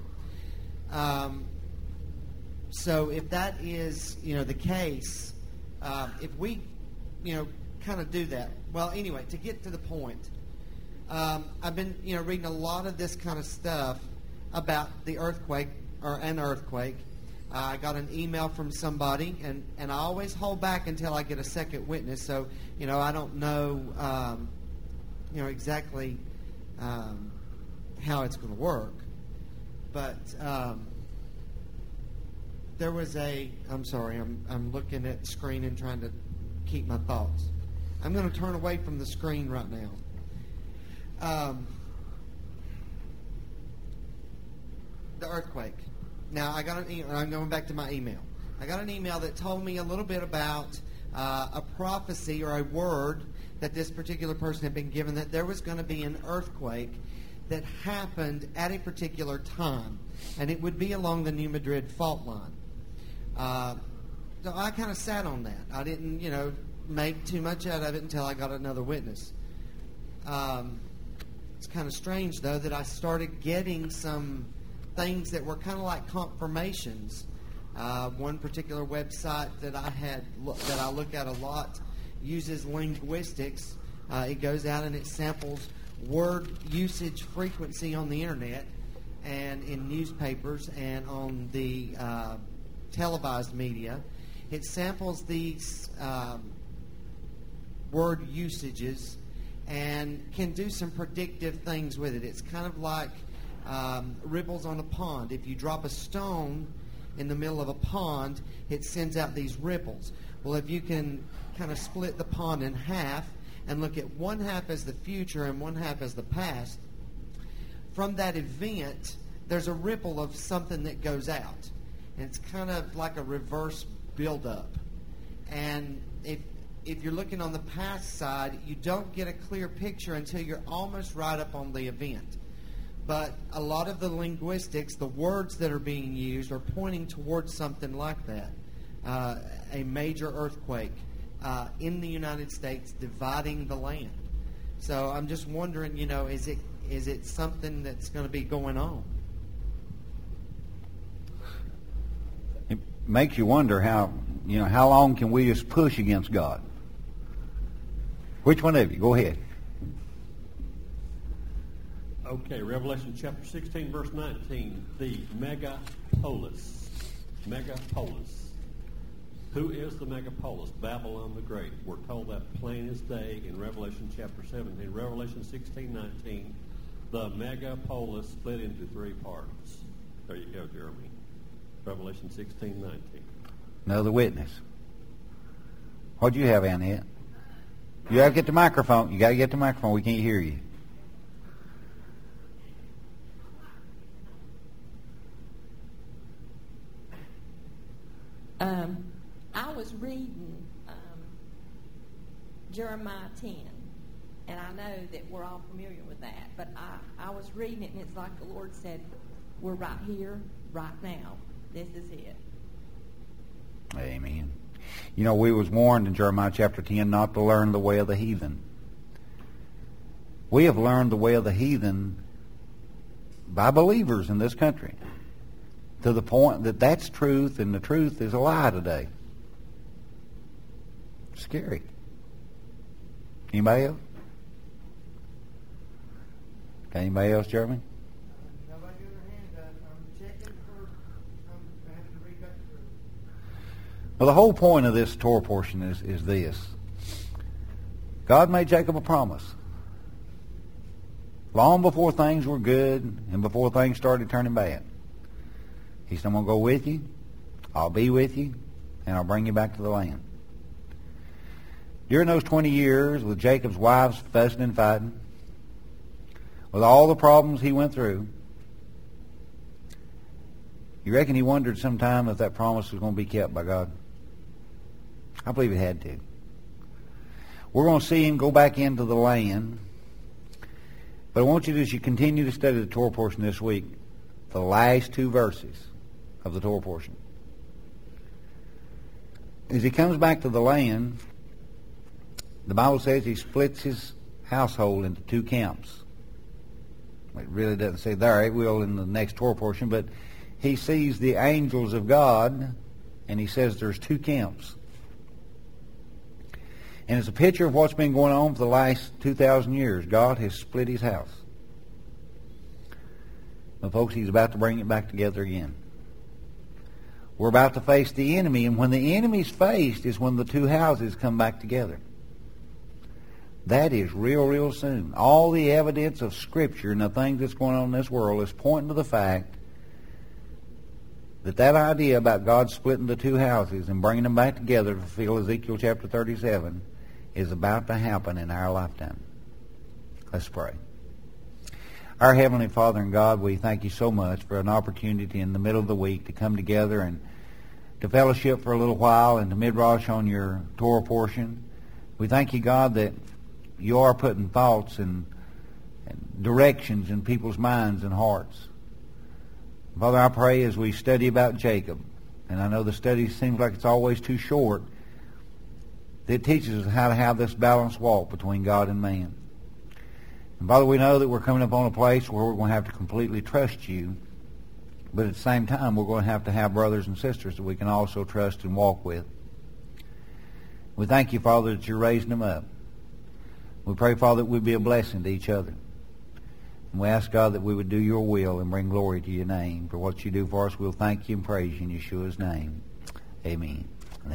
So if that is, the case, if we, kind of do that. Well, anyway, to get to the point, I've been, reading a lot of this kind of stuff about the earthquake an earthquake. I got an email from somebody, and I always hold back until I get a second witness. So, I don't know, exactly how it's going to work. But there was I'm sorry, I'm looking at the screen and trying to keep my thoughts. I'm going to turn away from the screen right now. The earthquake. Now, I got I'm going back to my email. I got an email that told me a little bit about a prophecy or a word that this particular person had been given, that there was going to be an earthquake that happened at a particular time, and it would be along the New Madrid fault line. So I kind of sat on that. I didn't, make too much out of it until I got another witness. It's kind of strange, though, that I started getting some things that were kind of like confirmations. One particular website that I look at a lot uses linguistics. It goes out and it samples word usage frequency on the internet and in newspapers and on the televised media. It samples these word usages and can do some predictive things with it. It's kind of like ripples on a pond. If you drop a stone in the middle of a pond, it sends out these ripples. Well, if you can kind of split the pond in half and look at one half as the future and one half as the past, from that event, there's a ripple of something that goes out. And it's kind of like a reverse buildup. And if you're looking on the past side, you don't get a clear picture until you're almost right up on the event. But a lot of the linguistics, the words that are being used, are pointing towards something like that. A major earthquake in the United States dividing the land. So I'm just wondering, is it something that's going to be going on? It makes you wonder how long can we just push against God? Which one of you? Go ahead. Okay, Revelation chapter 16, verse 19, the megapolis. Megapolis. Who is the megapolis? Babylon the Great. We're told that plain as day in Revelation chapter 17. Revelation 16, 19, the megapolis split into three parts. There you go, Jeremy. Revelation 16, 19. Another witness. What'd you have, Annette? You got to get the microphone. You got to get the microphone. We can't hear you. I was reading Jeremiah 10, and I know that we're all familiar with that, but I was reading it, and it's like the Lord said, we're right here, right now. This is it. Amen. We was warned in Jeremiah chapter 10 not to learn the way of the heathen. We have learned the way of the heathen by believers in this country, to the point that that's truth and the truth is a lie today. Scary. Anybody else? Got anybody else, Jeremy? Nobody got their hand up. I'm checking I'm having to read back through. Well, the whole point of this Torah portion is this. God made Jacob a promise. Long before things were good and before things started turning bad. He said, I'm going to go with you, I'll be with you, and I'll bring you back to the land. During those 20 years, with Jacob's wives fussing and fighting, with all the problems he went through, you reckon he wondered sometime if that promise was going to be kept by God? I believe it had to. We're going to see him go back into the land, but I want you to, as you continue to study the Torah portion this week, the last two verses of the Torah portion. As he comes back to the land, the Bible says he splits his household into two camps. It really doesn't say there. It will in the next Torah portion, but he sees the angels of God, and he says there's two camps. And it's a picture of what's been going on for the last 2,000 years. God has split his house. But folks, he's about to bring it back together again. We're about to face the enemy, and when the enemy's faced is when the two houses come back together. That is real soon. All the evidence of Scripture and the things that's going on in this world is pointing to the fact that idea about God splitting the two houses and bringing them back together to fulfill Ezekiel chapter 37 is about to happen in our lifetime. Let's pray. Our Heavenly Father and God, we thank you so much for an opportunity in the middle of the week to come together and to fellowship for a little while and to midrash on your Torah portion. We thank you, God, that you are putting thoughts and directions in people's minds and hearts. Father, I pray as we study about Jacob, and I know the study seems like it's always too short, that it teaches us how to have this balanced walk between God and man. And Father, we know that we're coming up on a place where we're going to have to completely trust you, but at the same time we're going to have brothers and sisters that we can also trust and walk with. We thank you, Father, that you're raising them up. We pray, Father, that we'd be a blessing to each other. And we ask, God, that we would do your will and bring glory to your name. For what you do for us, we'll thank you and praise you in Yeshua's name. Amen.